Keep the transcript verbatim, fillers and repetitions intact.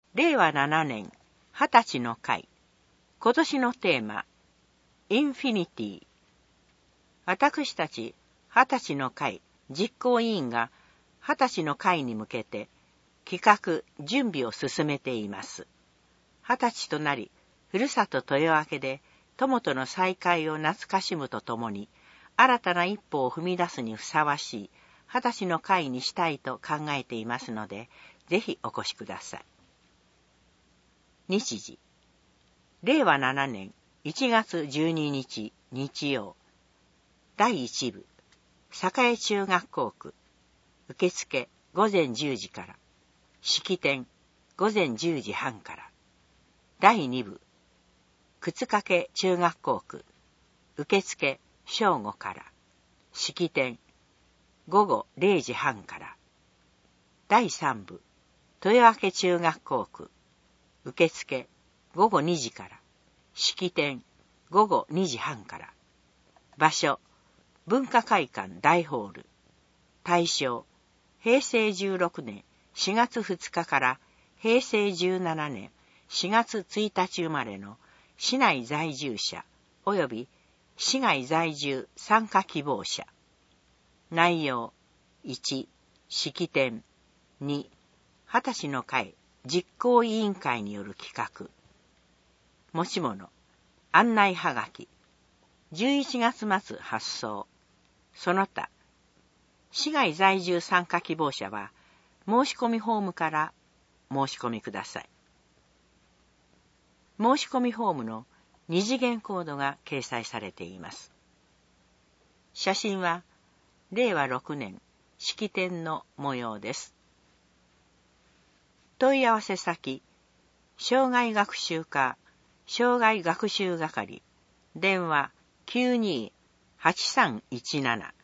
れいわななねんはたちの会。今年のテーマ、インフィニティ。私たちはたちの会実行委員がはたちの会に向けて企画、準備を進めています。はたちとなり、ふるさと豊明で友との再会を懐かしむとともに、新たな一歩を踏み出すにふさわしいはたちの会にしたいと考えていますので、ぜひお越しください。日時、れいわななねんいちがつじゅうににち日曜。だいいち部、栄中学校区。受付ごぜんじゅうじから。式典ごぜんじゅうじはんから。だいに部、靴掛中学校区。受付正午から。式典ごごれいじはんから。だいさん部、豊明中学校区。受付ごごにじから。式典ごごにじはんから。場所文化会館大ホール。対象へいせいじゅうろくねんしがつふつかからへいせいじゅうななねんしがつついたち生まれの市内在住者及び市外在住参加希望者。内容いち、式典に、はたちの会実行委員会による企画。持ち物、案内はがき、じゅういちがつ末発送。その他、市外在住参加希望者は、申し込みフォームから申し込みください。申し込みフォームの二次元コードが掲載されています。写真は、れいわろくねん式典の模様です。問い合わせ先、障害学習課、障害学習係、電話 きゅうにーはちさんいちなな